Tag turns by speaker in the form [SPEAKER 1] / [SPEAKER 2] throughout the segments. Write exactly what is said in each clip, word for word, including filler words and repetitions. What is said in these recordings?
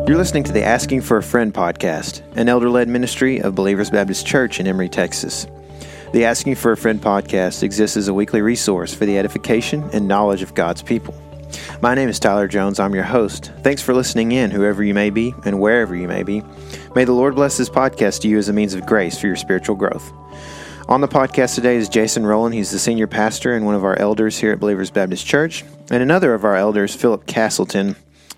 [SPEAKER 1] You're listening to the Asking for a Friend podcast, an elder-led ministry of Believers Baptist Church in Emory, Texas. The Asking for a Friend podcast exists as a weekly resource for the edification and knowledge of God's people. My name is Tyler Jones. I'm your host. Thanks for listening in, whoever you may be and wherever you may be. May the Lord bless this podcast to you as a means of grace for your spiritual growth. On the podcast today is Jason Rowland. He's the senior pastor and one of our elders here at Believers Baptist Church, and another of our elders, Philip Castleton.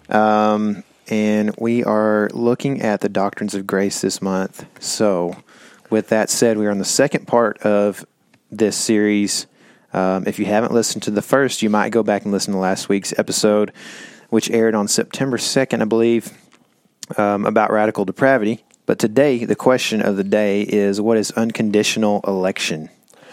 [SPEAKER 1] Um, and we are looking at the doctrines of grace this month. So, with that said, we are on the second part of this series. Um, if you haven't listened to the first, you might go back and listen to last week's episode, which aired on September second, I believe, um, about radical depravity. But today, the question of the day is, what is unconditional election?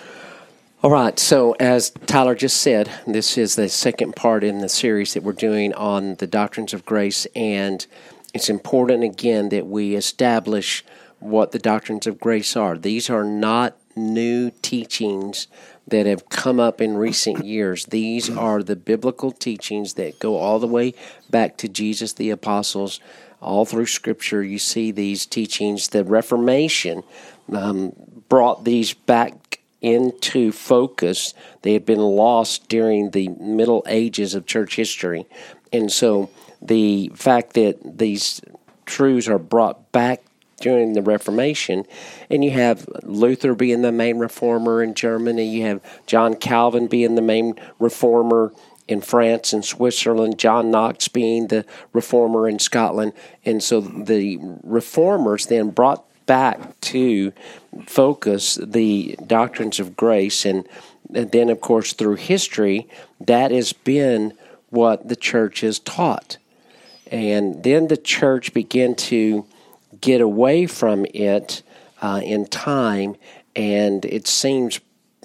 [SPEAKER 2] All right, so as Tyler just said, this is the second part in the series that we're doing on the doctrines of grace, and it's important, again, that we establish what the doctrines of grace are. These are not new teachings that have come up in recent years. These are the biblical teachings that go all the way back to Jesus, the apostles. All through Scripture, you see these teachings. The Reformation um, brought these back into focus. They had been lost during the Middle Ages of church history. And so the fact that these truths are brought back during the Reformation, and you have Luther being the main reformer in Germany, you have John Calvin being the main reformer in France and Switzerland, John Knox being the reformer in Scotland. And so the reformers then brought back to focus the doctrines of grace. And, and then, of course, through history, that has been what the church has taught. And then the church began to get away from it uh, in time, and it seems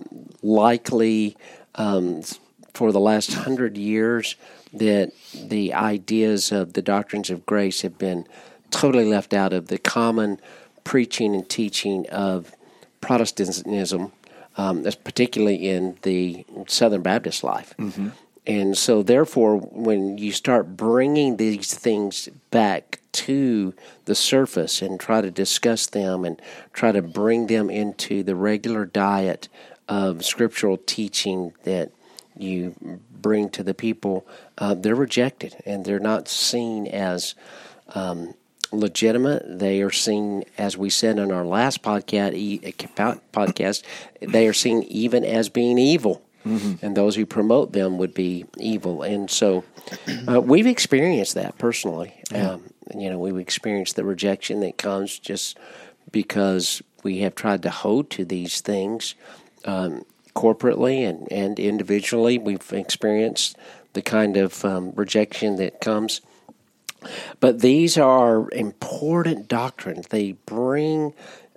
[SPEAKER 2] likely um, for the last hundred years that the ideas of the doctrines of grace have been totally left out of the common preaching and teaching of Protestantism, um, particularly in the Southern Baptist life. Mm-hmm. And so, therefore, when you start bringing these things back to the surface and try to discuss them and try to bring them into the regular diet of scriptural teaching that you bring to the people, uh, they're rejected, and they're not seen as um, legitimate. They are seen, as we said in our last podcast, e- podcast, they are seen even as being evil. Mm-hmm. And those who promote them would be evil. And so uh, we've experienced that personally. Yeah. Um, you know, we've experienced the rejection that comes just because we have tried to hold to these things um, corporately and, and individually. We've experienced the kind of um, rejection that comes. But these are important doctrines. They bring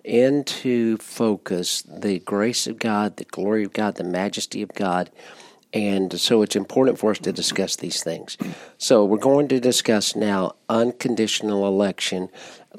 [SPEAKER 2] into focus the grace of God, the glory of God, the majesty of God. And so it's important for us to discuss these things. So we're going to discuss now unconditional election.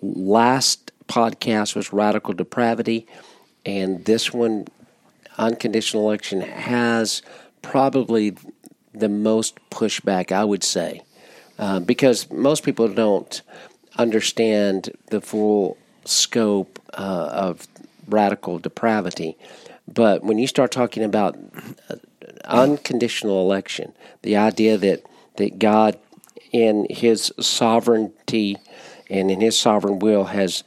[SPEAKER 2] Last podcast was radical depravity, and this one, unconditional election, has probably the most pushback, I would say, uh, because most people don't understand the full scope uh, of radical depravity. But when you start talking about uh, unconditional election, the idea that, that God in His sovereignty and in His sovereign will has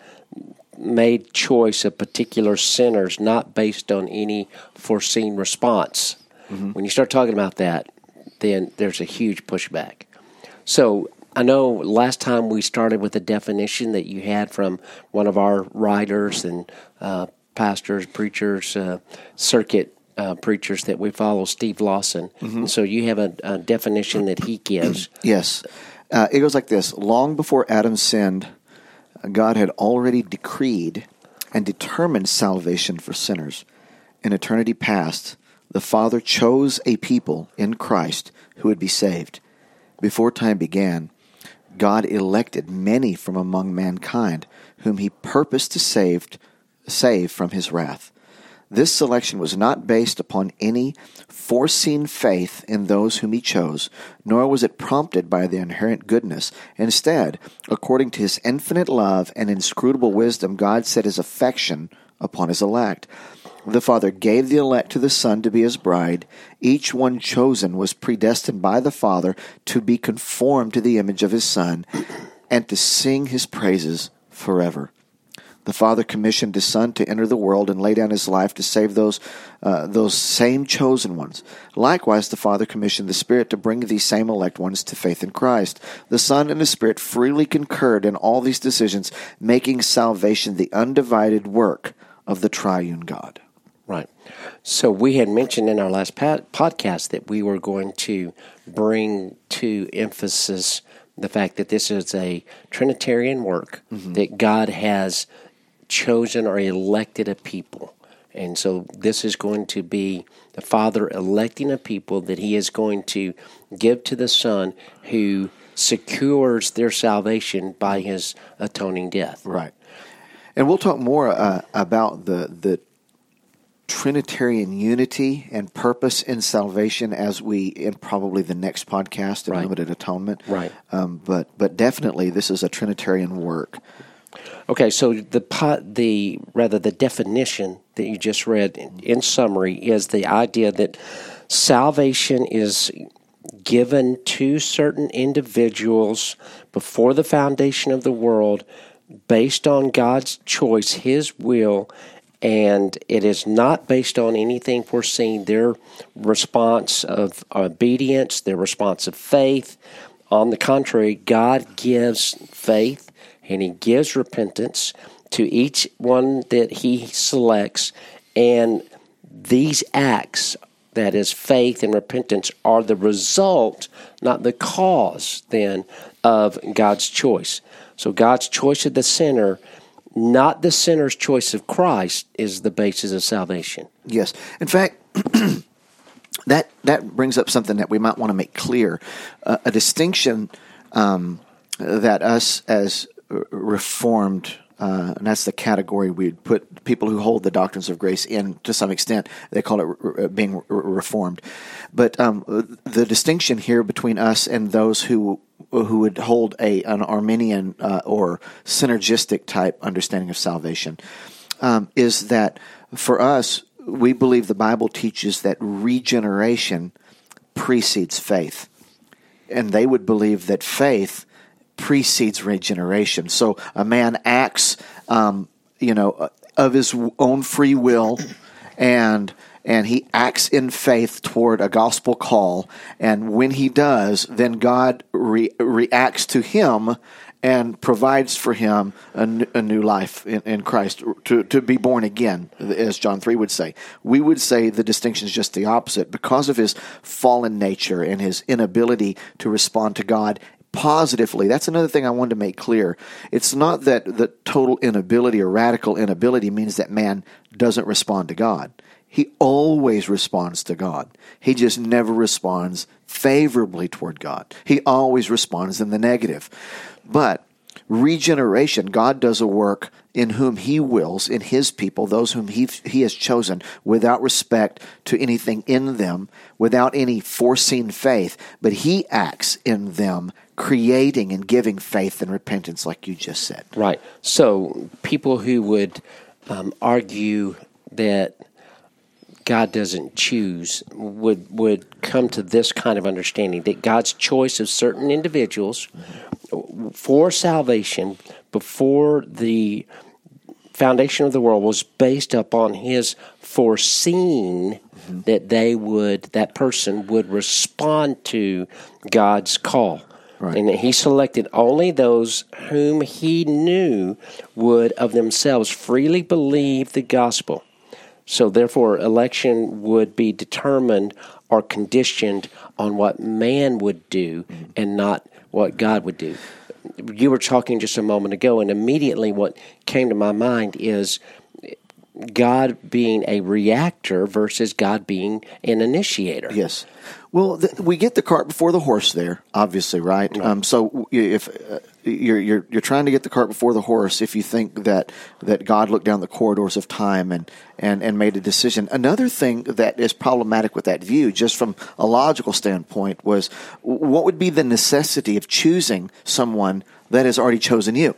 [SPEAKER 2] made choice of particular sinners not based on any foreseen response. Mm-hmm. When you start talking about that, then there's a huge pushback. So I know last time we started with a definition that you had from one of our writers and uh, pastors, preachers, uh, circuit uh, preachers that we follow, Steve Lawson. Mm-hmm. So you have a, a definition that he gives.
[SPEAKER 3] Yes. Uh, it goes like this. Long before Adam sinned, God had already decreed and determined salvation for sinners. In eternity past, the Father chose a people in Christ who would be saved. Before time began, God elected many from among mankind, whom He purposed to save, save from His wrath. This selection was not based upon any foreseen faith in those whom he chose, nor was it prompted by the inherent goodness. Instead, according to his infinite love and inscrutable wisdom, God set his affection upon his elect. The Father gave the elect to the Son to be his bride. Each one chosen was predestined by the Father to be conformed to the image of his Son and to sing his praises forever. The Father commissioned his Son to enter the world and lay down his life to save those uh, those same chosen ones. Likewise, the Father commissioned the Spirit to bring these same elect ones to faith in Christ. The Son and the Spirit freely concurred in all these decisions, making salvation the undivided work of the triune God.
[SPEAKER 2] Right. So we had mentioned in our last podcast that we were going to bring to emphasis the fact that this is a Trinitarian work, mm-hmm. that God has chosen or elected a people. And so this is going to be the Father electing a people that he is going to give to the Son, who secures their salvation by his atoning death.
[SPEAKER 3] Right. And we'll talk more uh, about the the Trinitarian unity and purpose in salvation as we, in probably the next podcast, in
[SPEAKER 2] right.
[SPEAKER 3] Limited Atonement.
[SPEAKER 2] Right.
[SPEAKER 3] Um, but but definitely this is a Trinitarian work.
[SPEAKER 2] Okay, so the the rather the definition that you just read in, in summary is the idea that salvation is given to certain individuals before the foundation of the world based on God's choice, his will, and it is not based on anything foreseen, their response of obedience, their response of faith. On the contrary, God gives faith and he gives repentance to each one that he selects, and these acts, that is faith and repentance, are the result, not the cause, then, of God's choice. So God's choice of the sinner, not the sinner's choice of Christ, is the basis of salvation.
[SPEAKER 3] Yes. In fact, that that brings up something that we might want to make clear, uh, a distinction um, that us as Reformed, uh, and that's the category we'd put people who hold the doctrines of grace in to some extent. They call it re- being re- Reformed. But um, the distinction here between us and those who who would hold a an Arminian uh, or synergistic type understanding of salvation um, is that for us, we believe the Bible teaches that regeneration precedes faith. And they would believe that faith precedes regeneration. So a man acts, um, you know, of his own free will, and and he acts in faith toward a gospel call. And when he does, then God re- reacts to him and provides for him a, n- a new life in, in Christ, to, to be born again, as John three would say. We would say the distinction is just the opposite. Because of his fallen nature and his inability to respond to God positively, that's another thing I wanted to make clear. It's not that the total inability or radical inability means that man doesn't respond to God. He always responds to God. He just never responds favorably toward God. He always responds in the negative. But regeneration, God does a work in whom he wills, in his people, those whom he he has chosen, without respect to anything in them, without any foreseen faith, but he acts in them, creating and giving faith and repentance, like you just said.
[SPEAKER 2] Right. So people who would um, argue that God doesn't choose would would come to this kind of understanding, that God's choice of certain individuals for salvation before the foundation of the world was based upon his foreseeing mm-hmm. that they would, that person would respond to God's call.
[SPEAKER 3] Right.
[SPEAKER 2] And that he selected only those whom he knew would of themselves freely believe the gospel. So therefore, election would be determined or conditioned on what man would do mm-hmm. and not what God would do. You were talking just a moment ago, and immediately what came to my mind is God being a reactor versus God being an initiator.
[SPEAKER 3] Yes. Well, th- we get the cart before the horse there, obviously, right?
[SPEAKER 2] right.
[SPEAKER 3] Um, so if uh, you're you're you're trying to get the cart before the horse if you think that that God looked down the corridors of time and and and made a decision. Another thing that is problematic with that view, just from a logical standpoint, was what would be the necessity of choosing someone that has already chosen you?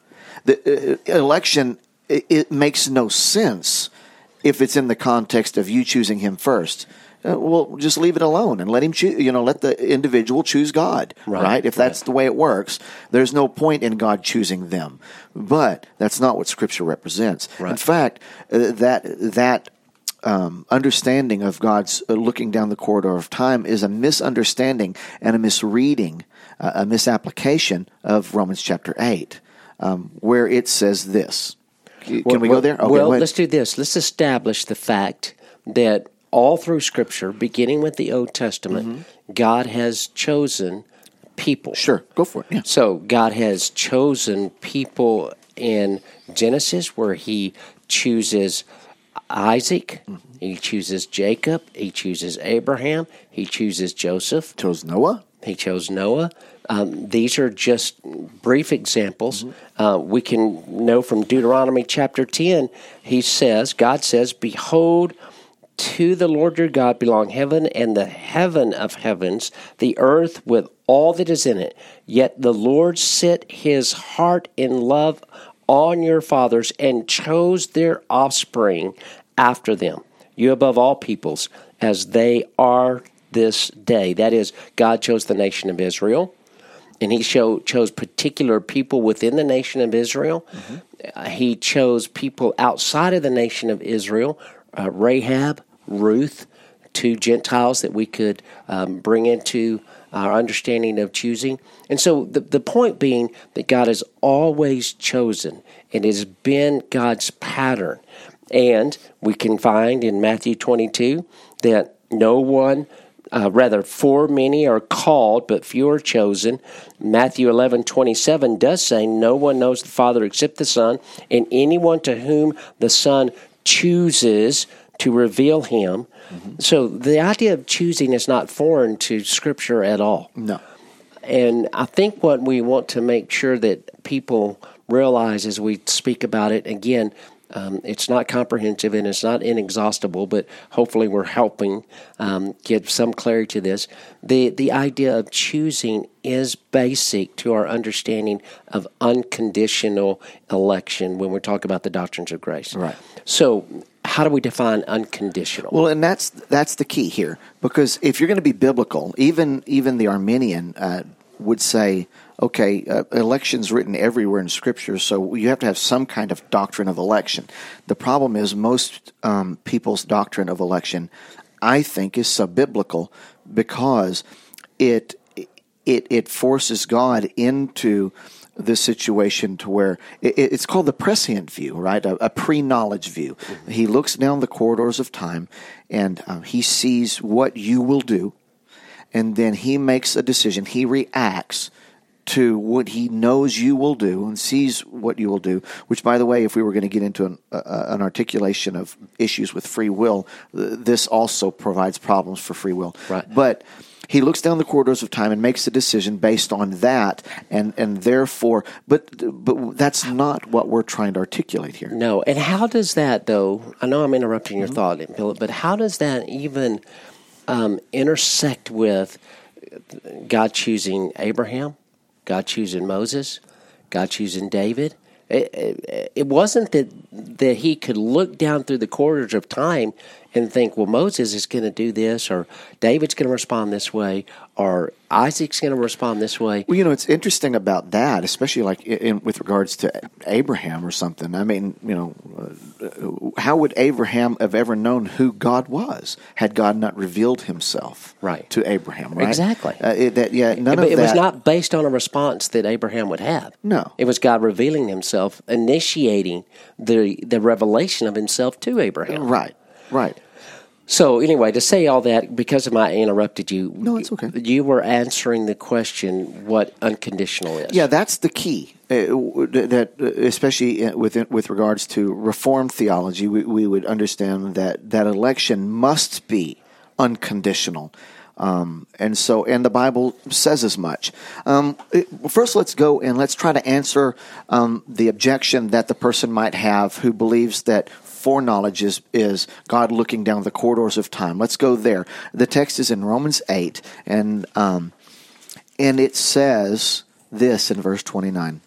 [SPEAKER 3] The uh, election, it, it makes no sense if it's in the context of you choosing him first. Uh, well, just leave it alone and let him choose. You know, let the individual choose God, right? right? If that's right. the way it works, there's no point in God choosing them. But that's not what Scripture represents. Right. In fact, uh, that that um, understanding of God's uh, looking down the corridor of time is a misunderstanding and a misreading, uh, a misapplication of Romans chapter eight, um, where it says this. Can
[SPEAKER 2] well,
[SPEAKER 3] we
[SPEAKER 2] well,
[SPEAKER 3] go there? Okay,
[SPEAKER 2] well,
[SPEAKER 3] go ahead.
[SPEAKER 2] Let's do this. Let's establish the fact that all through Scripture, beginning with the Old Testament, mm-hmm. God has chosen people.
[SPEAKER 3] Sure, go for it. Yeah.
[SPEAKER 2] So God has chosen people in Genesis where he chooses Isaac, mm-hmm. he chooses Jacob, he chooses Abraham, he chooses Joseph.
[SPEAKER 3] Chose Noah.
[SPEAKER 2] He chose Noah. Um, these are just brief examples. Mm-hmm. Uh, we can know from Deuteronomy chapter ten, he says, God says, "Behold, to the Lord your God belong heaven and the heaven of heavens, the earth with all that is in it. Yet the Lord set his heart in love on your fathers and chose their offspring after them, you above all peoples, as they are this day." That is, God chose the nation of Israel, and he show, chose particular people within the nation of Israel. Mm-hmm. Uh, he chose people outside of the nation of Israel, Uh, Rahab, Ruth, two Gentiles that we could um, bring into our understanding of choosing. And so the, the point being that God has always chosen. It has been God's pattern. And we can find in Matthew twenty-two that no one, uh, rather, for many are called, but few are chosen. Matthew eleven twenty-seven does say, "No one knows the Father except the Son, and anyone to whom the Son chooses to reveal him." Mm-hmm. So the idea of choosing is not foreign to Scripture at all.
[SPEAKER 3] No.
[SPEAKER 2] And I think what we want to make sure that people realize as we speak about it, again, um, it's not comprehensive and it's not inexhaustible, but hopefully we're helping um, get some clarity to this. The, the idea of choosing is basic to our understanding of unconditional election when we talk about the doctrines of grace.
[SPEAKER 3] Right.
[SPEAKER 2] So how do we define unconditional?
[SPEAKER 3] Well, and that's that's the key here, because if you're going to be biblical, even even the Arminian uh, would say, okay, uh, election's written everywhere in Scripture, so you have to have some kind of doctrine of election. The problem is most um, people's doctrine of election, I think, is sub-biblical because it it it forces God into this situation to where it, it's called the prescient view, right? A, a pre-knowledge view. Mm-hmm. He looks down the corridors of time and um, he sees what you will do, and then he makes a decision. He reacts to what he knows you will do and sees what you will do, which, by the way, if we were going to get into an, uh, an articulation of issues with free will, th- this also provides problems for free will.
[SPEAKER 2] Right.
[SPEAKER 3] But he looks down the corridors of time and makes a decision based on that, and, and therefore, but but that's not what we're trying to articulate here.
[SPEAKER 2] No, and how does that, though, I know I'm interrupting your mm-hmm. thought, Philip, but how does that even um, intersect with God choosing Abraham, God choosing Moses, God choosing David? It, it, it wasn't that that he could look down through the corridors of time and think, well, Moses is going to do this, or David's going to respond this way, or Isaac's going to respond this way.
[SPEAKER 3] Well, you know, it's interesting about that, especially like in, with regards to Abraham or something. I mean, you know, uh, how would Abraham have ever known who God was had God not revealed himself
[SPEAKER 2] right.
[SPEAKER 3] to Abraham, right?
[SPEAKER 2] Exactly.
[SPEAKER 3] Uh, it, that, yeah, none
[SPEAKER 2] but
[SPEAKER 3] of
[SPEAKER 2] it
[SPEAKER 3] that.
[SPEAKER 2] was not based on a response that Abraham would have.
[SPEAKER 3] No.
[SPEAKER 2] It was God revealing himself, initiating the the revelation of himself to Abraham.
[SPEAKER 3] Right, right.
[SPEAKER 2] So anyway, to say all that, because of my interrupted you,
[SPEAKER 3] no, it's okay.
[SPEAKER 2] You were answering the question what unconditional is.
[SPEAKER 3] Yeah, that's the key. Uh, that especially with with regards to Reformed theology, we, we would understand that that election must be unconditional. Um, and so, and the Bible says as much. Um, it, first, let's go and let's try to answer um, the objection that the person might have who believes that foreknowledge is, is God looking down the corridors of time. Let's go there. The text is in Romans eight, and um, and it says this in verse twenty-nine.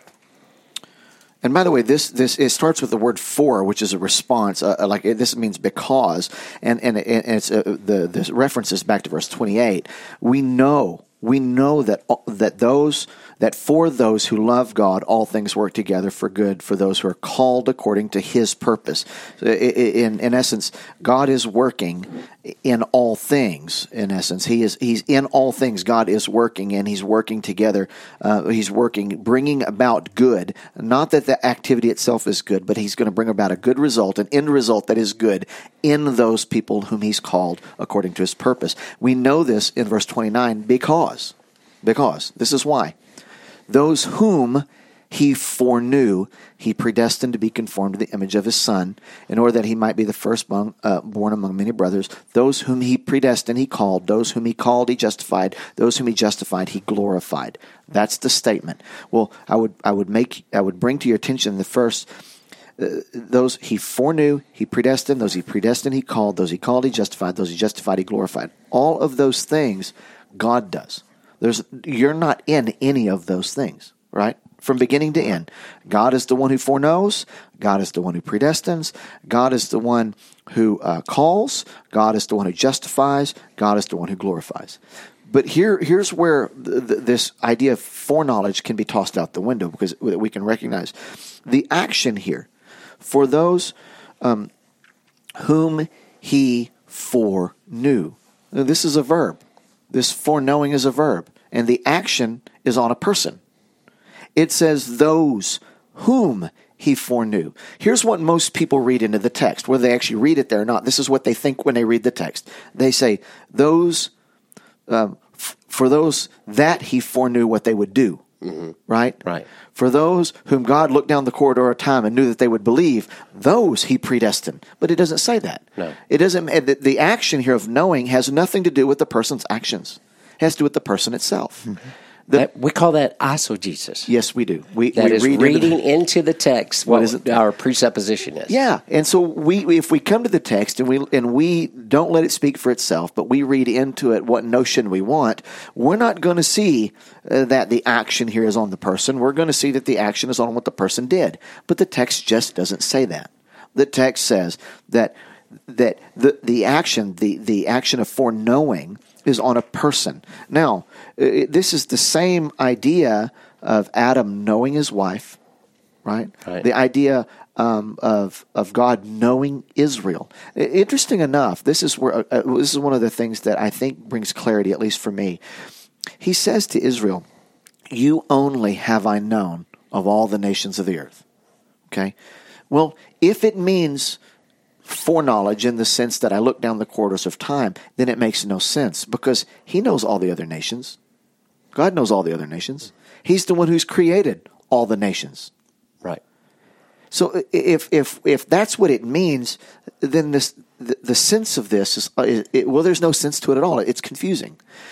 [SPEAKER 3] And by the way, this this it starts with the word "for," which is a response. Uh, like it, this means because, and and, and it's uh, the the reference is back to verse twenty-eight. We know we know that that those that for those who love God, all things work together for good for those who are called according to His purpose. In in essence, God is working in all things. In essence, He is He's in all things. God is working, and He's working together. Uh, he's working, bringing about good. Not that the activity itself is good, but He's going to bring about a good result, an end result that is good in those people whom He's called according to His purpose. We know this in verse twenty-nine because, because this is why. Those whom He foreknew, He predestined to be conformed to the image of His Son, in order that He might be the firstborn uh, born among many brothers. Those whom He predestined, He called. Those whom He called, He justified. Those whom He justified, He glorified. That's the statement. Well, I would I would make I would bring to your attention the first. Uh, those He foreknew, He predestined. Those He predestined, He called. Those He called, He justified. Those He justified, He glorified. All of those things, God does. There's you're not in any of those things, right? From beginning to end. God is the one who foreknows. God is the one who predestines. God is the one who uh, calls. God is the one who justifies. God is the one who glorifies. But here, here's where th- th- this idea of foreknowledge can be tossed out the window, because we can recognize the action here. For those um, whom He foreknew. Now, this is a verb. This foreknowing is a verb, and the action is on a person. It says those whom He foreknew. Here's what most people read into the text, whether they actually read it there or not. This is what they think when they read the text. They say, those um, f- for those that He foreknew what they would do. Mm-hmm. Right?
[SPEAKER 2] Right.
[SPEAKER 3] For those whom God looked down the corridor of time and knew that they would believe, those He predestined. But it doesn't say that.
[SPEAKER 2] No.
[SPEAKER 3] It doesn't. The, the action here of knowing has nothing to do with the person's actions. It has to do with the person itself. Mm-hmm. The,
[SPEAKER 2] that, we call that eisegesis.
[SPEAKER 3] Yes, we do. We,
[SPEAKER 2] that
[SPEAKER 3] we
[SPEAKER 2] is
[SPEAKER 3] read
[SPEAKER 2] reading
[SPEAKER 3] into, the,
[SPEAKER 2] into the text what,
[SPEAKER 3] what is it?
[SPEAKER 2] Our presupposition is.
[SPEAKER 3] Yeah, and so we, if we come to the text and we and we don't let it speak for itself, but we read into it what notion we want, we're not going to see uh, that the action here is on the person. We're going to see that the action is on what the person did. But the text just doesn't say that. The text says that that the the action, the the action of foreknowing, is on a person. Now, it, this is the same idea of Adam knowing his wife, right?
[SPEAKER 2] Right.
[SPEAKER 3] The idea um, of of God knowing Israel. Interesting enough, this is where uh, this is one of the things that I think brings clarity, at least for me. He says to Israel, "You only have I known of all the nations of the earth." Okay? Well, if it means foreknowledge in the sense that I look down the corridors of time, then it makes no sense, because He knows all the other nations. God knows all the other nations. He's the one who's created all the nations.
[SPEAKER 2] Right.
[SPEAKER 3] So if if if that's what it means, then this the, the sense of this is, is it, well, there's no sense to it at all. It's confusing.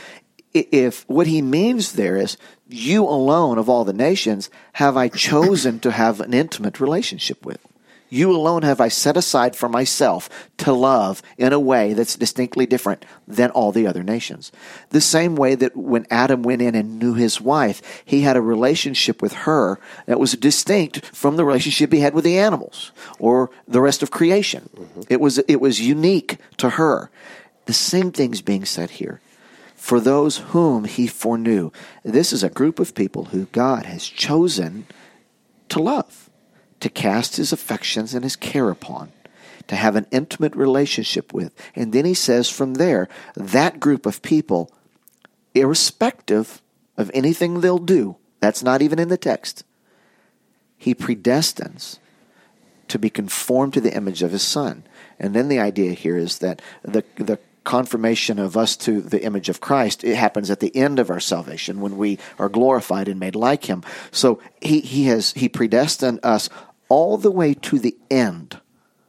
[SPEAKER 3] If what He means there is, you alone of all the nations have I chosen to have an intimate relationship with. You alone have I set aside for myself to love in a way that's distinctly different than all the other nations. The same way that when Adam went in and knew his wife, he had a relationship with her that was distinct from the relationship he had with the animals or the rest of creation. Mm-hmm. It was it was unique to her. The same thing's being said here. For those whom He foreknew. This is a group of people who God has chosen to love, to cast His affections and His care upon, to have an intimate relationship with. And then He says from there, that group of people, irrespective of anything they'll do, that's not even in the text, He predestines to be conformed to the image of His Son. And then the idea here is that the the confirmation of us to the image of Christ, it happens at the end of our salvation when we are glorified and made like Him. So he, he has he predestined us all the way to the end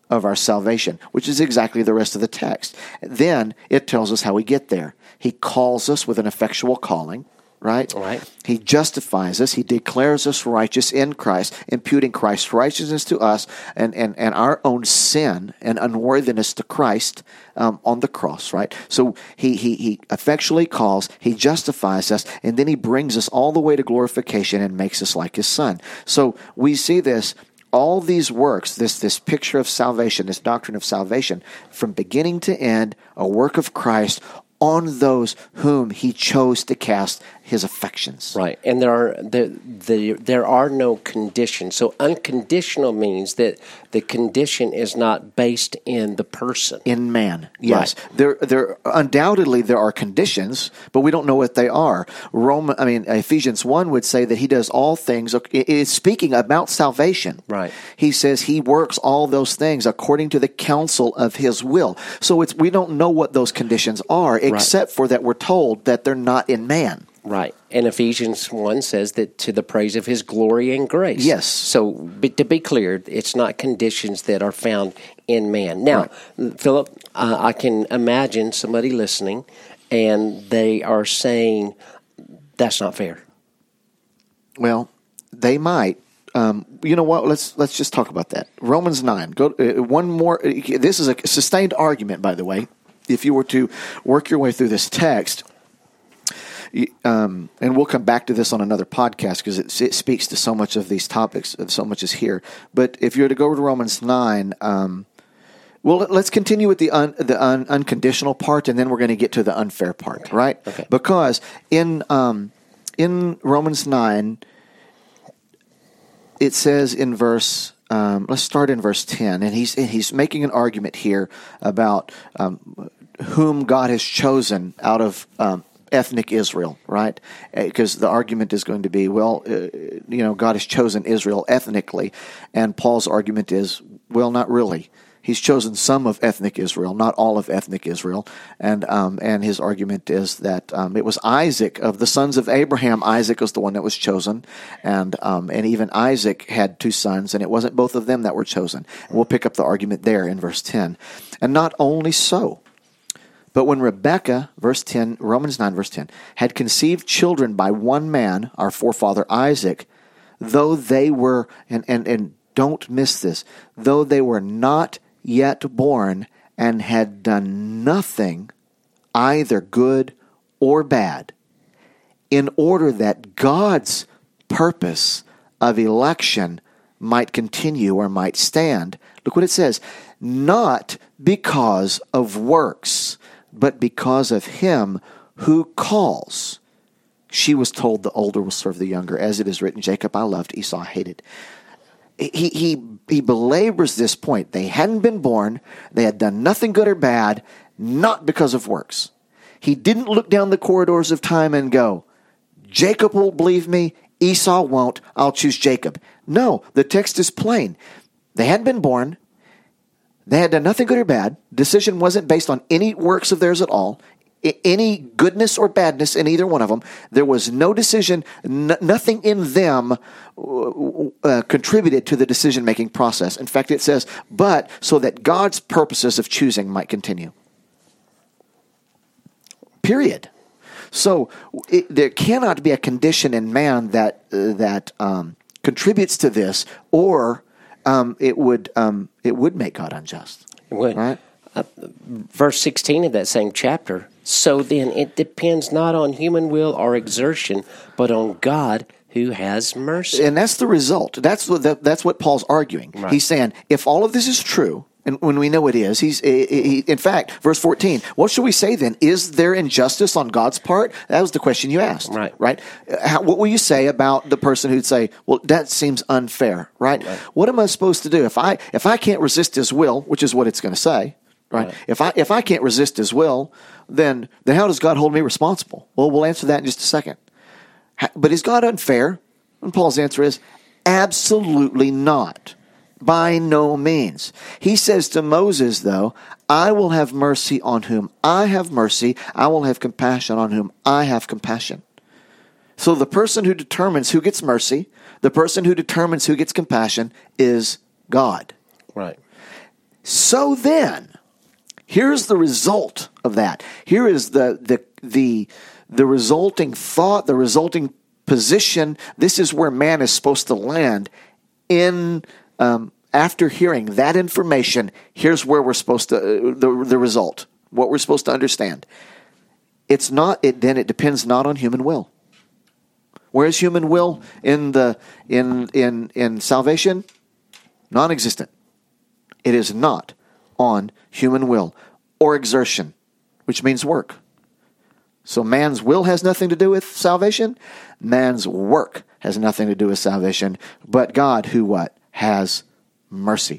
[SPEAKER 3] of our salvation, which is exactly the rest of the text. Then it tells us how we get there. He calls us with an effectual calling, right?
[SPEAKER 2] Right.
[SPEAKER 3] He justifies us. He declares us righteous in Christ, imputing Christ's righteousness to us and, and, and our own sin and unworthiness to Christ um, on the cross, right? So he, he, he effectually calls, he justifies us, and then he brings us all the way to glorification and makes us like his Son. So we see this, all these works, this, this picture of salvation, this doctrine of salvation, from beginning to end, a work of Christ on those whom he chose to cast his affections.
[SPEAKER 2] Right, and there are there, there, there are no conditions. So unconditional means that the condition is not based in the person.
[SPEAKER 3] In man, yes.
[SPEAKER 2] Right.
[SPEAKER 3] There, there undoubtedly there are conditions, but we don't know what they are. Roman, I mean, Ephesians one would say that he does all things. It is speaking about salvation.
[SPEAKER 2] Right.
[SPEAKER 3] He says he works all those things according to the counsel of his will. So it's we don't know what those conditions are, except right. for that we're told that they're not in man.
[SPEAKER 2] Right. And Ephesians one says that to the praise of his glory and grace.
[SPEAKER 3] Yes.
[SPEAKER 2] So but to be clear, it's not conditions that are found in man. Now, right. Philip, uh, I can imagine somebody listening and they are saying, that's not fair.
[SPEAKER 3] Well, they might. Um, you know what? Let's let's just talk about that. Romans nine. Go uh, one more. Uh, this is a sustained argument, by the way. If you were to work your way through this text, Um, and we'll come back to this on another podcast because it, it speaks to so much of these topics, so much is here. But if you were to go to Romans nine, um, well, let's continue with the un, the un, unconditional part, and then we're going to get to the unfair part,
[SPEAKER 2] okay.
[SPEAKER 3] right?
[SPEAKER 2] Okay.
[SPEAKER 3] Because in um, in Romans nine, it says in verse. Um, let's start in verse ten, and he's he's making an argument here about um, whom God has chosen out of. Um, ethnic Israel, right? Because the argument is going to be, well, uh, you know, God has chosen Israel ethnically, and Paul's argument is, well, not really. He's chosen some of ethnic Israel, not all of ethnic Israel, and um, and his argument is that um, it was Isaac of the sons of Abraham. Isaac was the one that was chosen, and um, and even Isaac had two sons, and it wasn't both of them that were chosen. And we'll pick up the argument there in verse ten, and not only so. But when Rebekah, verse ten, Romans nine, verse ten, had conceived children by one man, our forefather Isaac, though they were, and, and, and don't miss this, though they were not yet born and had done nothing, either good or bad, in order that God's purpose of election might continue or might stand. Look what it says, not because of works, but because of him who calls. She was told the older will serve the younger. As it is written, Jacob I loved, Esau I hated. He, he, he belabors this point. They hadn't been born. They had done nothing good or bad, not because of works. He didn't look down the corridors of time and go, Jacob will believe me, Esau won't, I'll choose Jacob. No, the text is plain. They hadn't been born. They had done nothing good or bad. Decision wasn't based on any works of theirs at all, any goodness or badness in either one of them. There was no decision, n- nothing in them uh, contributed to the decision-making process. In fact, it says, but so that God's purposes of choosing might continue. Period. So it, there cannot be a condition in man that, uh, that um, contributes to this, or Um, it would um, it would make God unjust.
[SPEAKER 2] It would.
[SPEAKER 3] Right?
[SPEAKER 2] Uh, verse sixteen of that same chapter. So then it depends not on human will or exertion, but on God who has mercy.
[SPEAKER 3] And that's the result. That's what that, that's what Paul's arguing.
[SPEAKER 2] Right.
[SPEAKER 3] He's saying, if all of this is true, and when we know it is, he's he, he, in fact, verse fourteen, what should we say then? Is there injustice on God's part? That was the question you asked.
[SPEAKER 2] Right.
[SPEAKER 3] Right? How, what will you say about the person who'd say, well, that seems unfair, right?
[SPEAKER 2] Right.
[SPEAKER 3] What am I supposed to do? If I if I can't resist his will, which is what it's going to say, right?
[SPEAKER 2] Right.
[SPEAKER 3] If I if I can't resist his will, then then how does God hold me responsible? Well, we'll answer that in just a second. But is God unfair? And Paul's answer is absolutely not. By no means. He says to Moses, though, I will have mercy on whom I have mercy. I will have compassion on whom I have compassion. So the person who determines who gets mercy, the person who determines who gets compassion is God.
[SPEAKER 2] Right.
[SPEAKER 3] So then, here's the result of that. Here is the the the the resulting thought, the resulting position. This is where man is supposed to land in um, after hearing that information. Here's where we're supposed to uh, the the result. What we're supposed to understand. It's not. It then it depends not on human will. Where is human will in the in in in salvation? Non-existent. It is not on human will or exertion, which means work. So man's will has nothing to do with salvation. Man's work has nothing to do with salvation. But God, who what? Has mercy.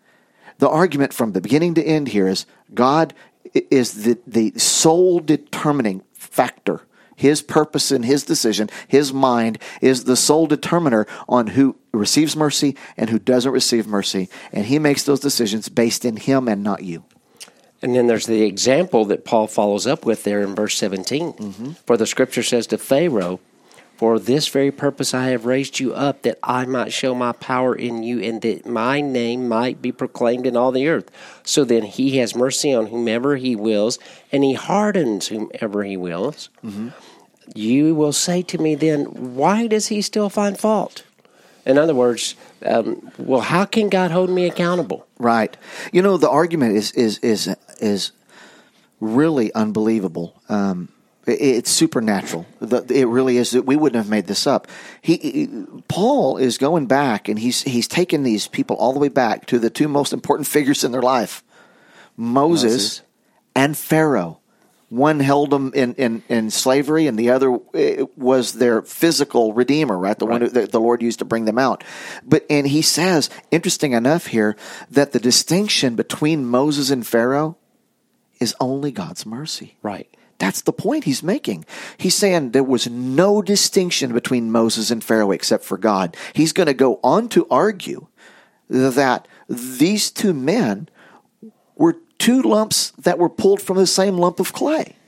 [SPEAKER 3] The argument from the beginning to end here is God is the, the sole determining factor. His purpose and his decision, his mind, is the sole determiner on who receives mercy and who doesn't receive mercy. And he makes those decisions based in him and not you.
[SPEAKER 2] And then there's the example that Paul follows up with there in verse seventeen. Mm-hmm. For the scripture says to Pharaoh, for this very purpose I have raised you up, that I might show my power in you, and that my name might be proclaimed in all the earth. So then he has mercy on whomever he wills, and he hardens whomever he wills. Mm-hmm. You will say to me then, why does he still find fault? In other words, um, well, how can God hold me accountable?
[SPEAKER 3] Right. You know, the argument is is is is really unbelievable. Um, it, it's supernatural. The, it really is. We wouldn't have made this up. He, he Paul is going back, and he's he's taken these people all the way back to the two most important figures in their life, Moses, Moses. and Pharaoh. One held them in, in, in slavery, and the other was their physical redeemer, right? The right. one who the, the Lord used to bring them out. But and he says, interesting enough here, that the distinction between Moses and Pharaoh is only God's mercy.
[SPEAKER 2] Right.
[SPEAKER 3] That's the point he's making. He's saying there was no distinction between Moses and Pharaoh except for God. He's going to go on to argue that these two men were two lumps that were pulled from the same lump of clay.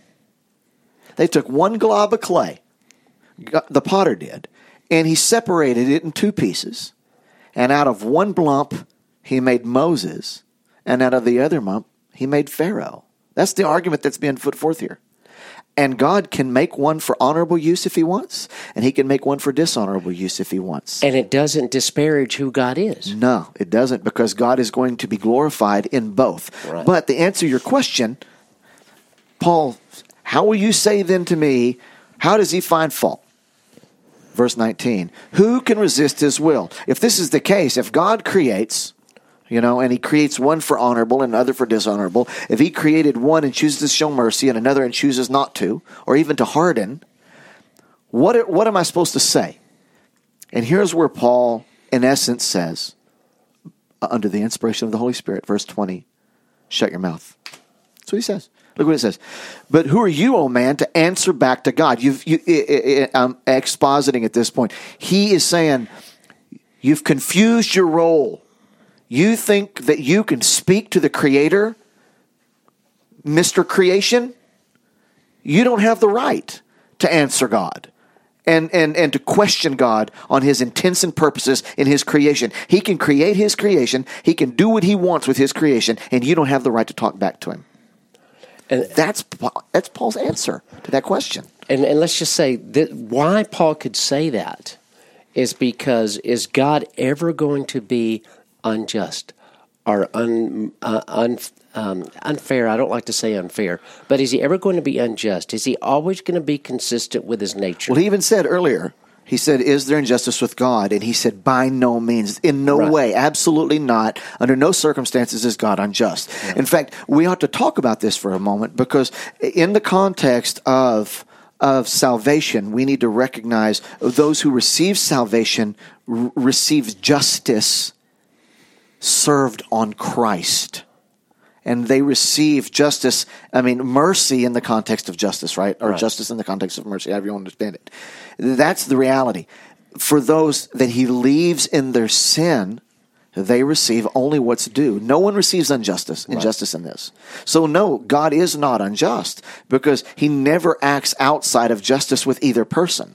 [SPEAKER 3] They took one glob of clay, the potter did, and he separated it in two pieces. And out of one lump, he made Moses, and out of the other lump, he made Pharaoh. That's the argument that's being put forth here. And God can make one for honorable use if he wants, and he can make one for dishonorable use if he wants.
[SPEAKER 2] And it doesn't disparage who God is.
[SPEAKER 3] No, it doesn't, because God is going to be glorified in both.
[SPEAKER 2] Right.
[SPEAKER 3] But to answer your question, Paul, how will you say then to me, how does he find fault? Verse nineteen, who can resist his will? If this is the case, if God creates, you know, and he creates one for honorable and another for dishonorable, if he created one and chooses to show mercy and another and chooses not to, or even to harden, what, what am I supposed to say? And here's where Paul, in essence, says, under the inspiration of the Holy Spirit, verse twenty, shut your mouth. That's what he says. Look what it says. But who are you, O man, to answer back to God? You've, you, I'm expositing at this point. He is saying, you've confused your role. You think that you can speak to the Creator, Mister Creation? You don't have the right to answer God and, and, and to question God on his intents and purposes in his creation. He can create his creation. He can do what he wants with his creation, and you don't have the right to talk back to him. And that's that's Paul's answer to that question.
[SPEAKER 2] And, and let's just say that why Paul could say that is because is God ever going to be unjust or un, uh, un, um, unfair? I don't like to say unfair, but is he ever going to be unjust? Is he always going to be consistent with his nature?
[SPEAKER 3] Well, he even said earlier, he said, is there injustice with God? And he said, by no means, in no right. way, absolutely not. Under no circumstances is God unjust. Yeah. In fact, we ought to talk about this for a moment, because in the context of of salvation, we need to recognize those who receive salvation r- receive justice served on Christ. And they receive justice, I mean, mercy in the context of justice, right? Or right. justice in the context of mercy, however you understand it. That's the reality. For those that he leaves in their sin, they receive only what's due. No one receives injustice, injustice right. in this. So no, God is not unjust, because he never acts outside of justice with either person.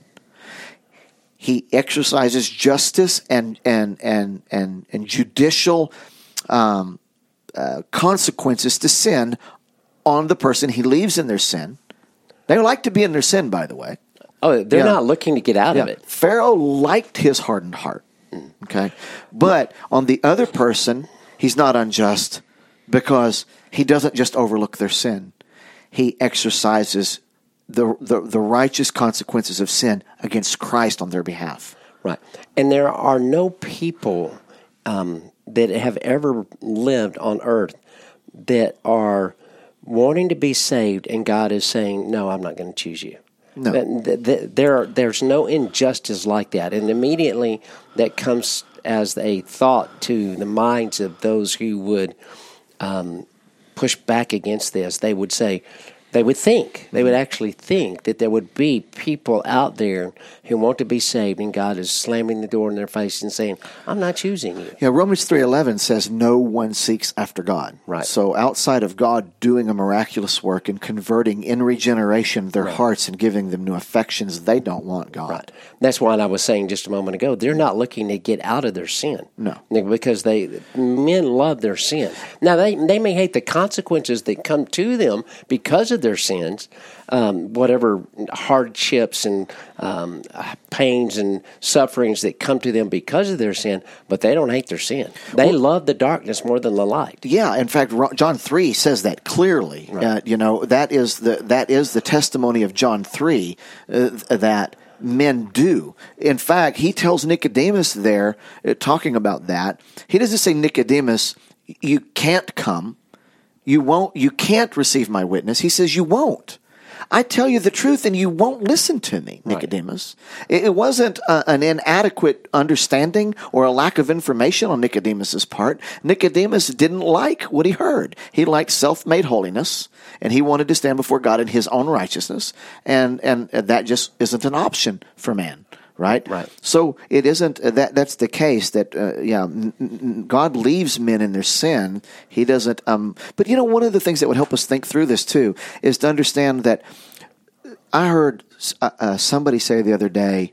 [SPEAKER 3] He exercises justice and and and and, and judicial um, uh, consequences to sin on the person he leaves in their sin. They like to be in their sin, by the way.
[SPEAKER 2] Oh, they're
[SPEAKER 3] Yeah.
[SPEAKER 2] not looking to get out
[SPEAKER 3] Yeah.
[SPEAKER 2] of it.
[SPEAKER 3] Pharaoh liked his hardened heart. Okay, but on the other person, he's not unjust because he doesn't just overlook their sin. He exercises the, the the righteous consequences of sin against Christ on their behalf.
[SPEAKER 2] Right. And there are no people um, that have ever lived on earth that are wanting to be saved, and God is saying, no, I'm not going to choose you.
[SPEAKER 3] No.
[SPEAKER 2] That- that- There, there's no injustice like that. And immediately that comes as a thought to the minds of those who would um, push back against this. They would say, they would think, they would actually think that there would be people out there who want to be saved, and God is slamming the door in their face and saying, I'm not choosing you.
[SPEAKER 3] Yeah, Romans three eleven says no one seeks after God.
[SPEAKER 2] Right.
[SPEAKER 3] So outside of God doing a miraculous work and converting in regeneration their hearts and giving them new affections, they don't want God.
[SPEAKER 2] Right. That's why I was saying just a moment ago, they're not looking to get out of their sin.
[SPEAKER 3] No.
[SPEAKER 2] Because they men love their sin. Now, they, they may hate the consequences that come to them because of their sins, um, whatever hardships and um, pains and sufferings that come to them because of their sin, but they don't hate their sin. They well, love the darkness more than the light.
[SPEAKER 3] Yeah, in fact, John three says that clearly. Right. Uh, you know, that is the that is the testimony of John three uh, that men do. In fact, he tells Nicodemus there, uh, talking about that, he doesn't say, Nicodemus, you can't come. You won't. You can't receive my witness. He says, you won't. I tell you the truth, and you won't listen to me, Nicodemus. Right. It, it wasn't a, an inadequate understanding or a lack of information on Nicodemus's part. Nicodemus didn't like what he heard. He liked self-made holiness, and he wanted to stand before God in his own righteousness, and and that just isn't an option for man. Right?
[SPEAKER 2] Right.
[SPEAKER 3] So it isn't uh, that. That's the case. That uh, yeah, n- n- God leaves men in their sin. He doesn't. Um, but you know, one of the things that would help us think through this too is to understand that I heard uh, uh, somebody say the other day,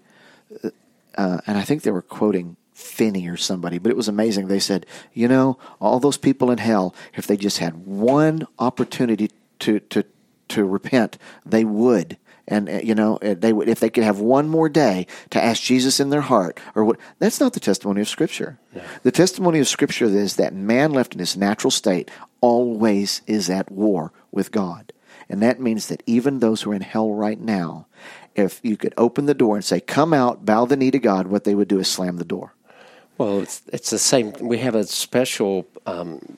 [SPEAKER 3] uh, and I think they were quoting Finney or somebody, but it was amazing. They said, you know, all those people in hell, if they just had one opportunity to to to repent, they would. And uh, you know, they would, if they could have one more day to ask Jesus in their heart, or what? That's not the testimony of Scripture. Yeah. The testimony of Scripture is that man left in his natural state always is at war with God, and that means that even those who are in hell right now, if you could open the door and say, "Come out, bow the knee to God," what they would do is slam the door.
[SPEAKER 2] Well, it's it's the same. We have a special Um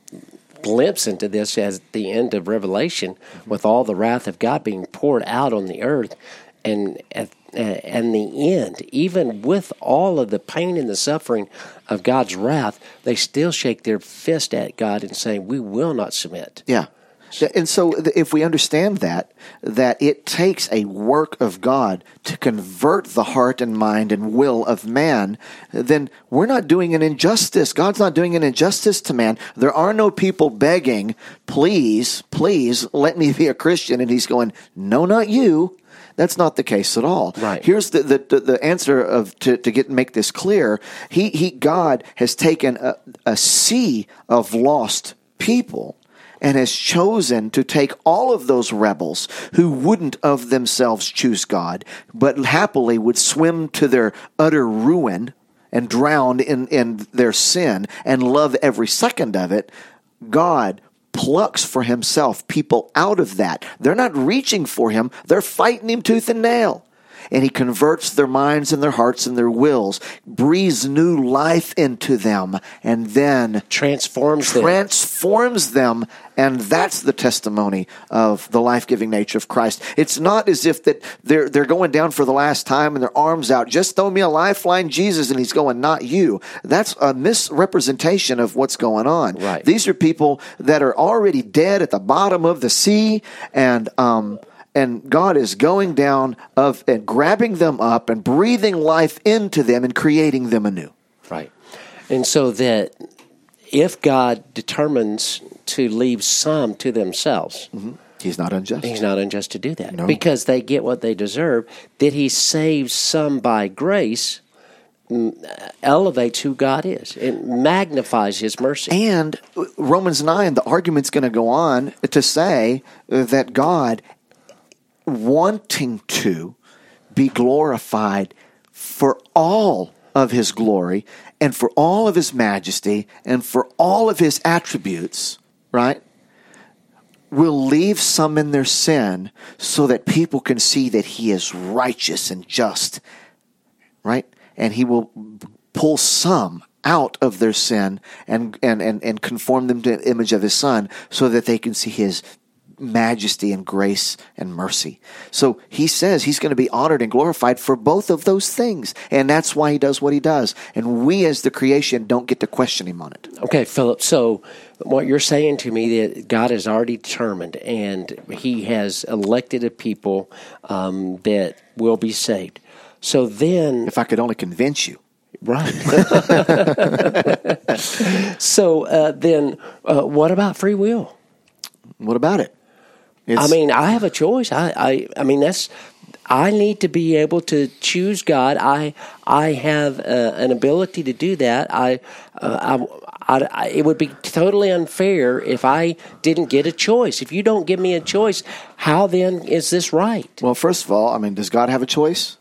[SPEAKER 2] glimpse into this as the end of Revelation, with all the wrath of God being poured out on the earth, and at and the end, even with all of the pain and the suffering of God's wrath, they still shake their fist at God and say, "We will not submit."
[SPEAKER 3] Yeah. And so if we understand that, that it takes a work of God to convert the heart and mind and will of man, then we're not doing an injustice. God's not doing an injustice to man. There are no people begging, please, please, let me be a Christian. And he's going, no, not you. That's not the case at all.
[SPEAKER 2] Right.
[SPEAKER 3] Here's the, the, the answer of to, to get make this clear. He, he God has taken a, a sea of lost people and has chosen to take all of those rebels who wouldn't of themselves choose God, but happily would swim to their utter ruin and drown in, in their sin and love every second of it. God plucks for himself people out of that. They're not reaching for him. They're fighting him tooth and nail. And he converts their minds and their hearts and their wills, breathes new life into them, and then
[SPEAKER 2] transforms them.
[SPEAKER 3] Transforms them, and that's the testimony of the life-giving nature of Christ. It's not as if that they're they're going down for the last time and their arms out. Just throw me a lifeline, Jesus, and he's going, not you. That's a misrepresentation of what's going on.
[SPEAKER 2] Right.
[SPEAKER 3] These are people that are already dead at the bottom of the sea, and um. And God is going down of and grabbing them up and breathing life into them and creating them anew.
[SPEAKER 2] Right. And so that if God determines to leave some to themselves,
[SPEAKER 3] mm-hmm. He's not unjust.
[SPEAKER 2] He's not unjust to do that.
[SPEAKER 3] No.
[SPEAKER 2] Because they get what they deserve. That he saves some by grace, elevates who God is. It magnifies His mercy.
[SPEAKER 3] And Romans nine, the argument's going to go on to say that God, wanting to be glorified for all of His glory and for all of His majesty and for all of His attributes, right, will leave some in their sin so that people can see that He is righteous and just, right? And He will pull some out of their sin and, and, and, and conform them to the image of His Son so that they can see His majesty and grace and mercy. So He says He's going to be honored and glorified for both of those things. And that's why He does what He does. And we as the creation don't get to question Him on it.
[SPEAKER 2] Okay, Philip, so what you're saying to me that God has already determined and He has elected a people um, that will be saved. So then...
[SPEAKER 3] If I could only convince you.
[SPEAKER 2] Right. So uh, then uh, what about free will?
[SPEAKER 3] What about it? It's,
[SPEAKER 2] I mean, I have a choice. I, I, I mean, that's. I need to be able to choose God. I, I have uh, an ability to do that. I, uh, I, I, I, it would be totally unfair if I didn't get a choice. If you don't give me a choice, how then is this right?
[SPEAKER 3] Well, first of all, I mean, does God have a choice?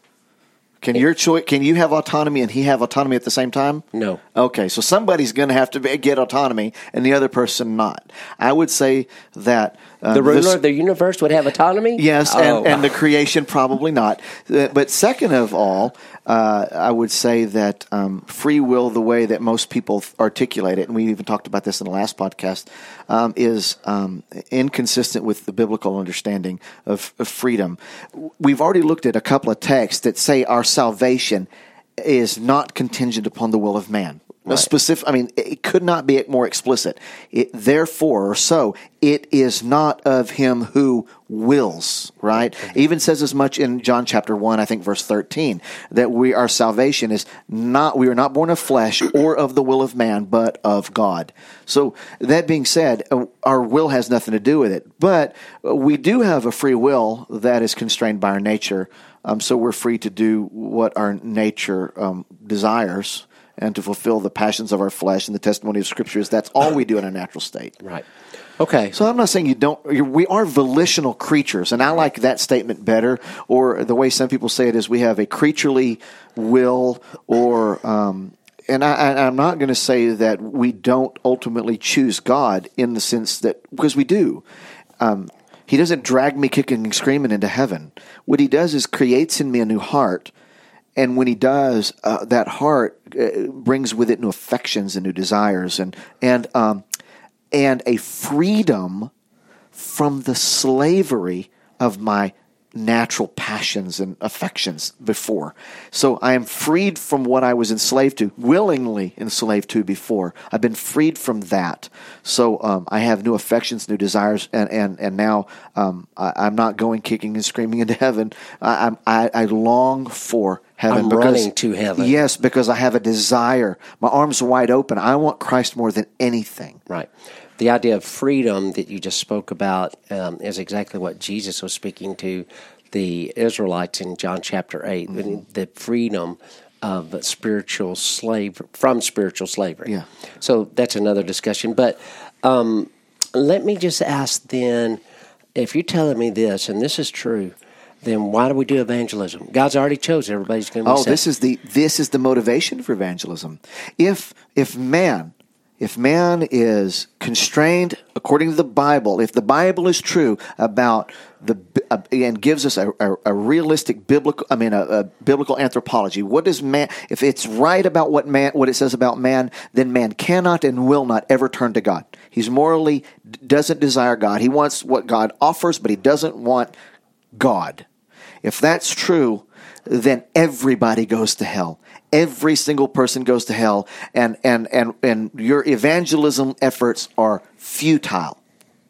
[SPEAKER 3] Can your choice? Can you have autonomy and He have autonomy at the same time?
[SPEAKER 2] No.
[SPEAKER 3] Okay, so somebody's going to have to be, get autonomy, and the other person not. I would say that uh,
[SPEAKER 2] the ruler
[SPEAKER 3] this,
[SPEAKER 2] of the universe would have autonomy.
[SPEAKER 3] Yes,
[SPEAKER 2] oh.
[SPEAKER 3] and, and the creation probably not. Uh, but second of all, uh, I would say that um, free will, the way that most people articulate it, and we even talked about this in the last podcast, um, is um, inconsistent with the biblical understanding of, of freedom. We've already looked at a couple of texts that say our salvation is not contingent upon the will of man. Right. Specific, I mean, it could not be more explicit. It, therefore, or so, it is not of him who wills, right? Mm-hmm. Even says as much in John chapter one, I think verse thirteen, that we our salvation is not, we are not born of flesh or of the will of man, but of God. So that being said, our will has nothing to do with it. But we do have a free will that is constrained by our nature. Um, so we're free to do what our nature um, desires and to fulfill the passions of our flesh, and the testimony of Scripture is that's all we do in our natural state.
[SPEAKER 2] Right. Okay.
[SPEAKER 3] So I'm not saying you don't. We are volitional creatures, and I like that statement better. Or the way some people say it is, we have a creaturely will, or um, and I, I'm not going to say that we don't ultimately choose God in the sense that, because we do. Um, he doesn't drag me kicking and screaming into heaven. What He does is creates in me a new heart. And when He does, uh, that heart uh, brings with it new affections and new desires, and and um, and a freedom from the slavery of my natural passions and affections before. So I am freed from what I was enslaved to, willingly enslaved to before. I've been freed from that. So um, I have new affections, new desires, and and and now um, I, I'm not going kicking and screaming into heaven. I, I'm, I, I long for heaven.
[SPEAKER 2] I'm
[SPEAKER 3] because,
[SPEAKER 2] running to heaven.
[SPEAKER 3] Yes, because I have a desire. My arms are wide open. I want Christ more than anything.
[SPEAKER 2] Right. The idea of freedom that you just spoke about um, is exactly what Jesus was speaking to the Israelites in John chapter eight. Mm-hmm. The freedom of spiritual slave from spiritual slavery.
[SPEAKER 3] Yeah.
[SPEAKER 2] So that's another discussion. But um, let me just ask then, if you're telling me this, and this is true, then why do we do evangelism? God's already chosen everybody's going to be
[SPEAKER 3] Oh,
[SPEAKER 2] saved.
[SPEAKER 3] this is the this is the motivation for evangelism. If if man if man is constrained according to the Bible, if the Bible is true about the uh, and gives us a, a, a realistic biblical, I mean a, a biblical anthropology, what does man? If it's right about what man, what it says about man, then man cannot and will not ever turn to God. He's morally doesn't desire God. He wants what God offers, but he doesn't want God. If that's true, then everybody goes to hell. Every single person goes to hell, and, and, and, and your evangelism efforts are futile.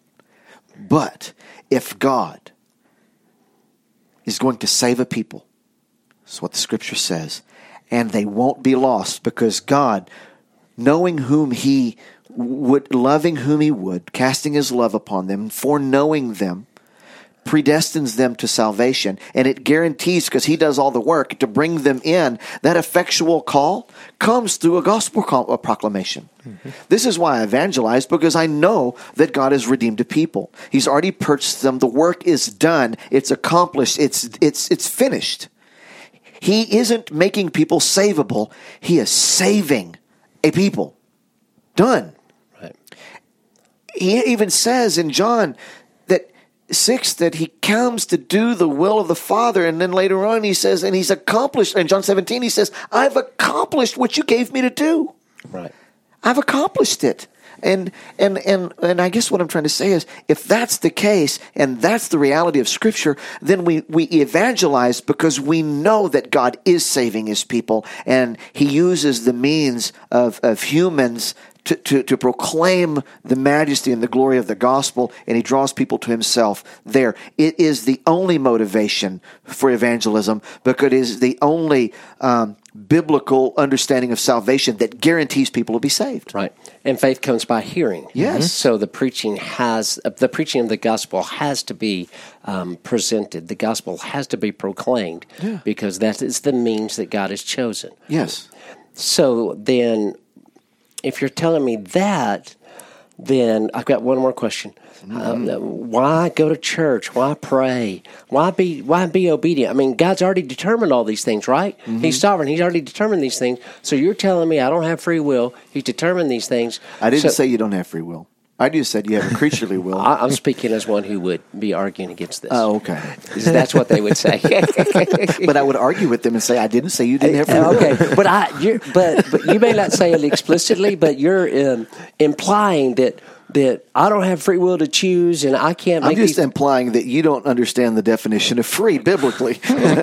[SPEAKER 3] But if God is going to save a people, that's what the Scripture says, and they won't be lost because God, knowing whom He would, loving whom He would, casting His love upon them, foreknowing them, predestines them to salvation, and it guarantees, because he does all the work to bring them in, that effectual call comes through a gospel call, a proclamation. Mm-hmm. This is why I evangelize, because I know that God has redeemed a people. He's already purchased them. The work is done. It's accomplished. It's it's it's finished. He isn't making people savable. He is saving a people. Done.
[SPEAKER 2] Right.
[SPEAKER 3] He even says in John that six that he comes to do the will of the Father, and then later on he says, and he's accomplished. In John seventeen, he says, "I've accomplished what you gave me to do."
[SPEAKER 2] Right.
[SPEAKER 3] I've accomplished it. And and and and I guess what I'm trying to say is, if that's the case, and that's the reality of Scripture, then we, we evangelize because we know that God is saving his people, and he uses the means of, of humans to, to, to proclaim the majesty and the glory of the gospel, and he draws people to himself there. It is the only motivation for evangelism, because it is the only um, biblical understanding of salvation that guarantees people will be saved.
[SPEAKER 2] Right. And faith comes by hearing.
[SPEAKER 3] Yes.
[SPEAKER 2] So the preaching has, the preaching of the gospel has to be um, presented. The gospel has to be proclaimed,
[SPEAKER 3] yeah.
[SPEAKER 2] because that is the means that God has chosen.
[SPEAKER 3] Yes.
[SPEAKER 2] So then, if you're telling me that, then I've got one more question. Mm-hmm. Um, why go to church? Why pray? Why be why be obedient? I mean, God's already determined all these things, right? Mm-hmm. He's sovereign. He's already determined these things. So you're telling me I don't have free will. He's determined these things.
[SPEAKER 3] I didn't
[SPEAKER 2] so,
[SPEAKER 3] say you don't have free will. I just said you have a creaturely will.
[SPEAKER 2] I, I'm speaking as one who would be arguing against this.
[SPEAKER 3] Oh, okay.
[SPEAKER 2] That's what they would say.
[SPEAKER 3] But I would argue with them and say, I didn't say you didn't have free will.
[SPEAKER 2] Okay, but I, you're, but but you may not say it explicitly, but you're um, implying that that I don't have free will to choose, and I can't make
[SPEAKER 3] I'm just
[SPEAKER 2] these...
[SPEAKER 3] implying that you don't understand the definition of free biblically.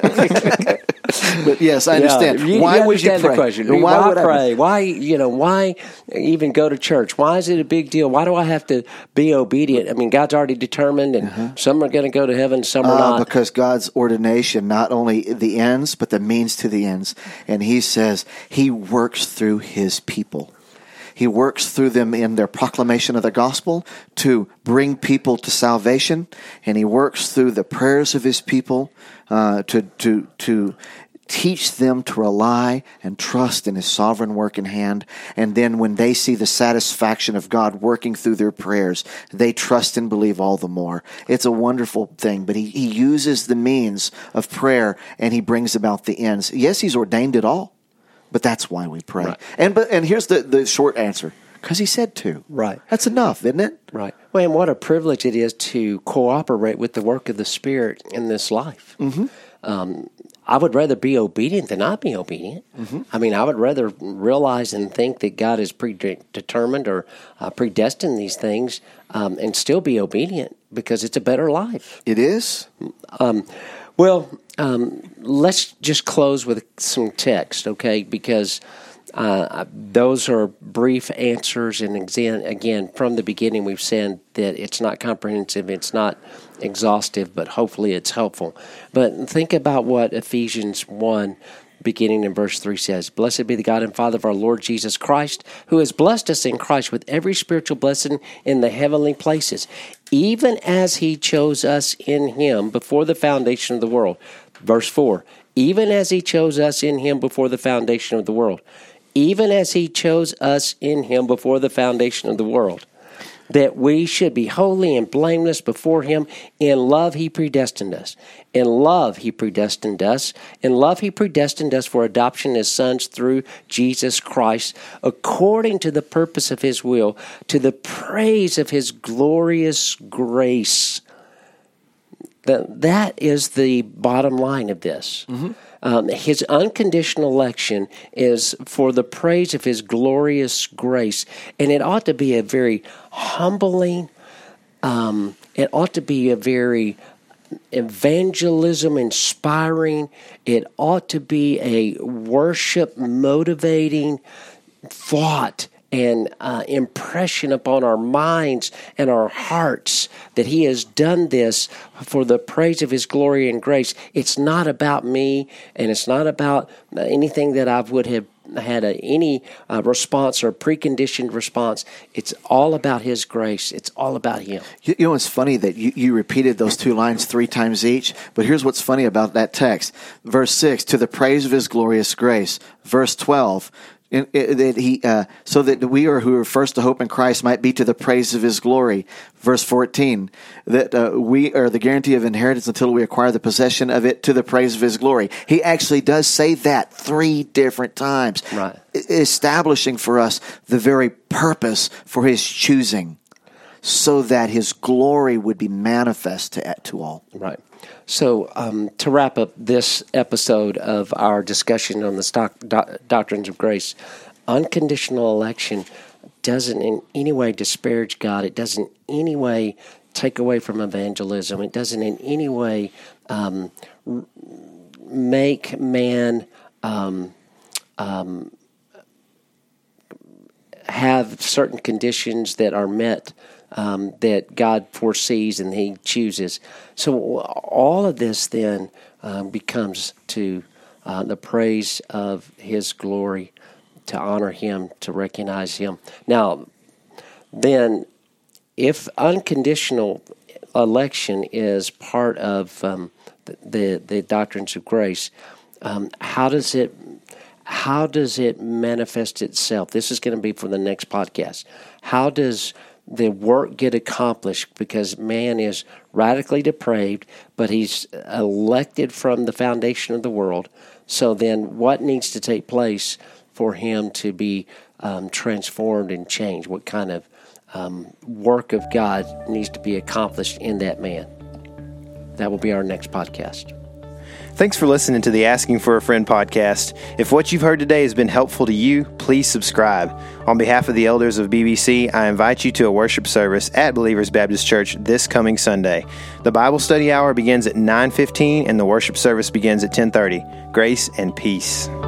[SPEAKER 3] But yes, I understand.
[SPEAKER 2] Yeah, you,
[SPEAKER 3] why
[SPEAKER 2] you
[SPEAKER 3] would you
[SPEAKER 2] understand
[SPEAKER 3] pray?
[SPEAKER 2] The question.
[SPEAKER 3] Why,
[SPEAKER 2] why
[SPEAKER 3] would
[SPEAKER 2] pray?
[SPEAKER 3] I...
[SPEAKER 2] Why, you know, why even go to church? Why is it a big deal? Why do I have to be obedient? I mean, God's already determined, and uh-huh. some are going to go to heaven, some are
[SPEAKER 3] uh,
[SPEAKER 2] not.
[SPEAKER 3] Because God's ordination, not only the ends, but the means to the ends. And he says he works through his people. He works through them in their proclamation of the gospel to bring people to salvation, and he works through the prayers of his people uh, to to to teach them to rely and trust in his sovereign work in hand. And then when they see the satisfaction of God working through their prayers, they trust and believe all the more. It's a wonderful thing, but he, he uses the means of prayer, and he brings about the ends. Yes, he's ordained it all. But that's why we pray.
[SPEAKER 2] Right.
[SPEAKER 3] And but and here's the, the short answer. Because he said to.
[SPEAKER 2] Right.
[SPEAKER 3] That's enough, isn't it?
[SPEAKER 2] Right. Well, and what a privilege it is to cooperate with the work of the Spirit in this life.
[SPEAKER 3] Mm-hmm.
[SPEAKER 2] Um, I would rather be obedient than not be obedient. Mm-hmm. I mean, I would rather realize and think that God has predetermined or uh, predestined these things um, and still be obedient, because it's a better life.
[SPEAKER 3] It is?
[SPEAKER 2] Um, well, um, let's just close with some text, okay? Because uh, those are brief answers, and again, from the beginning we've said that it's not comprehensive, it's not exhaustive, but hopefully it's helpful. But think about what Ephesians one, beginning in verse three says, "Blessed be the God and Father of our Lord Jesus Christ, who has blessed us in Christ with every spiritual blessing in the heavenly places, even as he chose us in him before the foundation of the world." Verse four, "Even as he chose us in him before the foundation of the world." Even as he chose us in him before the foundation of the world, that we should be holy and blameless before him. In love he predestined us. In love he predestined us. In love he predestined us for adoption as sons through Jesus Christ, according to the purpose of his will, to the praise of his glorious grace. That, that is the bottom line of this. Mm-hmm. Um, his unconditional election is for the praise of his glorious grace. And it ought to be a very humbling, um, it ought to be a very evangelism inspiring, it ought to be a worship motivating thought and uh, impression upon our minds and our hearts that he has done this for the praise of his glory and grace. It's not about me, and it's not about anything that I would have had a, any uh, response or preconditioned response. It's all about His grace. It's all about Him.
[SPEAKER 3] You, you know, it's funny that you, you repeated those two lines three times each, but here's what's funny about that text. Verse six, to the praise of His glorious grace. Verse twelve, In, in, that he, uh, so that we are who are first to hope in Christ might be to the praise of His glory. Verse fourteen, that uh, we are the guarantee of inheritance until we acquire the possession of it to the praise of His glory. He actually does say that three different times,
[SPEAKER 2] right,
[SPEAKER 3] establishing for us the very purpose for His choosing, so that His glory would be manifest to, to all.
[SPEAKER 2] Right. So um, to wrap up this episode of our discussion on the stock, do, doctrines of grace, unconditional election doesn't in any way disparage God. It doesn't in any way take away from evangelism. It doesn't in any way um, make man um, um, have certain conditions that are met Um, that God foresees and He chooses. So all of this then um, becomes to uh, the praise of His glory, to honor Him, to recognize Him. Now, then, if unconditional election is part of um, the the doctrines of grace, um, how does it how does it manifest itself? This is going to be for the next podcast. How does the work get accomplished? Because man is radically depraved, but he's elected from the foundation of the world. So then what needs to take place for him to be um, transformed and changed? What kind of um, work of God needs to be accomplished in that man? That will be our next podcast.
[SPEAKER 1] Thanks for listening to the Asking for a Friend podcast. If what you've heard today has been helpful to you, please subscribe. On behalf of the elders of B B C, I invite you to a worship service at Believers Baptist Church this coming Sunday. The Bible study hour begins at nine fifteen and the worship service begins at ten thirty. Grace and peace.